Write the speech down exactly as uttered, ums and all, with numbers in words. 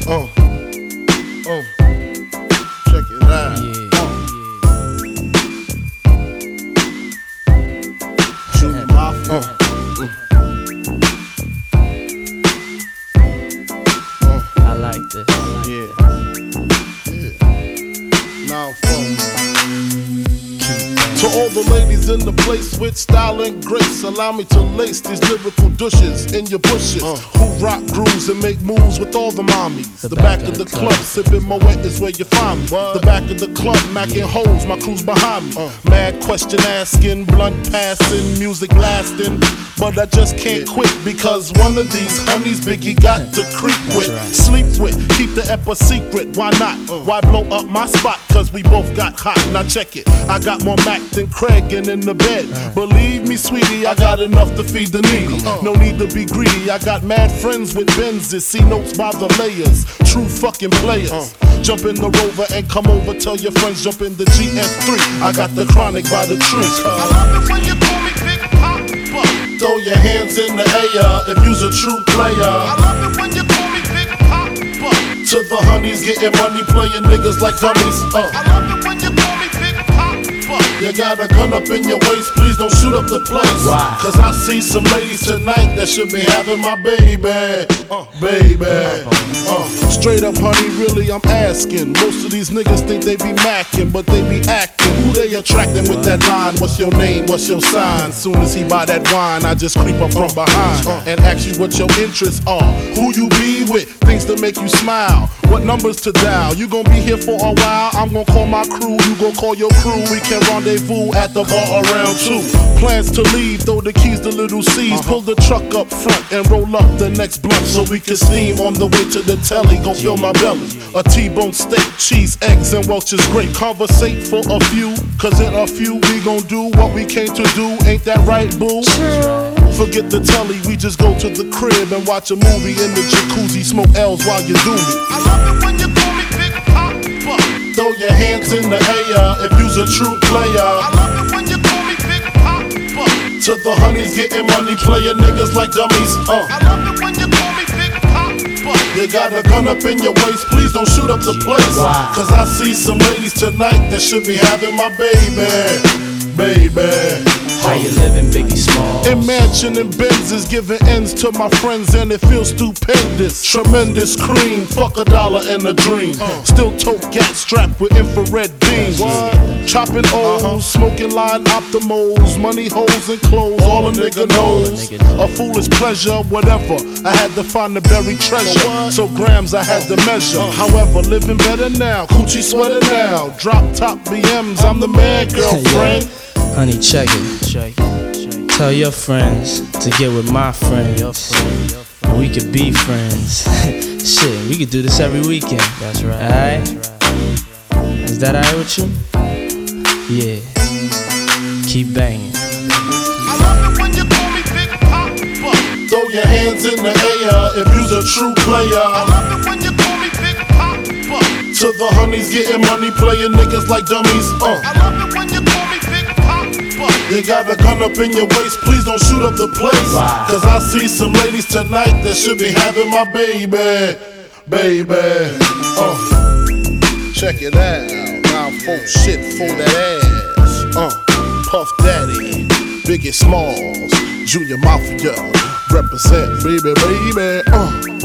Uh, uh, check it out. Yeah. Junior Mafia. Uh, uh, I like this. yeah. Yeah. Now, folks. To all the ladies in the place with style and grace, allow me to lace these lyrical douches in your bushes. Uh. Who rock grooves and make moves with all the mommies. The, the back, back of the, the club, club sipping Moet is where you find me. What? The back of the club, macking yeah. holes, my crew's behind me. Uh. Mad question asking, blunt passing, music lasting. But I just can't yeah. quit because one of these honeys Biggie got to creep with, right. sleep with, keep the ep a secret. Why not? Uh. Why blow up my spot? Cause we both got hot. Now check it. I got more Mac than Craig and in the bed. Uh. Believe me, sweetie, I got enough to feed the needy. Uh. No need to be greedy. I got mad friends with Benzes. See notes by the layers. True fucking players. Uh. Jump in the Rover and come over. Tell your friends jump in the G S three. I got the chronic by the tree. Uh. I love it when you call me Big Papa. Throw your hands in the air if you's a true player. I love it when you call me Big Papa. To the honeys getting money, playing niggas like dummies. Uh. I love it when you call me Big Papa. You got a gun up in your waist, please don't shoot up the place. Why? Cause I see some ladies tonight that should be having my baby. Uh, baby. Uh, straight up, honey, really, I'm asking. Most of these niggas think they be macking, but they be acting. Who they attracting with that line? What's your name? What's your sign? Soon as he buy that wine, I just creep up from behind and ask you what your interests are. Who you be with? Things to make you smile. What numbers to dial? You gon' be here for a while. I'm gon' call my crew. You gon' call your crew. We can rendezvous at the bar around two. Plans to leave, throw the keys to little C's. Uh-huh. Pull the truck up front and roll up the next blunt so we can steam on the way to the telly. Gon' fill my belly. A T-bone steak, cheese, eggs, and Welch's grape. Conversate for a few, cause in a few we gon' do what we came to do. Ain't that right, boo? Forget the telly, we just go to the crib and watch a movie in the jacuzzi. Smoke L's while you do me. I love it when you call me Big Papa. Throw your hands in the air if you's a true player. I love it when you call me Big Papa. To the honeys getting money, playing niggas like dummies. Uh. I love it when you call me Big Papa. You got a gun up in your waist, please don't shoot up the place. Wow. Cause I see some ladies tonight that should be having my baby. Baby. How you living, Biggie Smalls? In mansion and Benzes, giving ends to my friends and it feels stupendous. Tremendous cream, fuck a dollar and a dream. Uh. Still tote gat strapped with infrared beams. What? Chopping O's, uh-huh. smoking line optimals, money holes and clothes, all, all a nigga knows. A foolish pleasure, whatever. I had to find the buried treasure, so grams I had to measure. Uh. However, living better now, coochie sweater now. Drop top B Ms, I'm the man, girlfriend. Yeah. Honey, check it. check it. Tell your friends to get with my friends. And we could be friends. Shit, we could do this every weekend. That's right. Alright? Is that alright with you? Yeah. Keep banging. I love it when you call me Big Papa. Throw your hands in the air if you's a true player. I love it when you call me Big Papa. To the honeys getting money, playing niggas like dummies. Uh. I love it when you call me Big Papa. You got a gun up in your waist, please don't shoot up the place. Wow. Cause I see some ladies tonight that should be having my baby. Baby. Uh. Check it out. Now full shit for that ass. Uh. Puff Daddy, Biggie Smalls, Junior Mafia. Represent, baby, baby. Uh.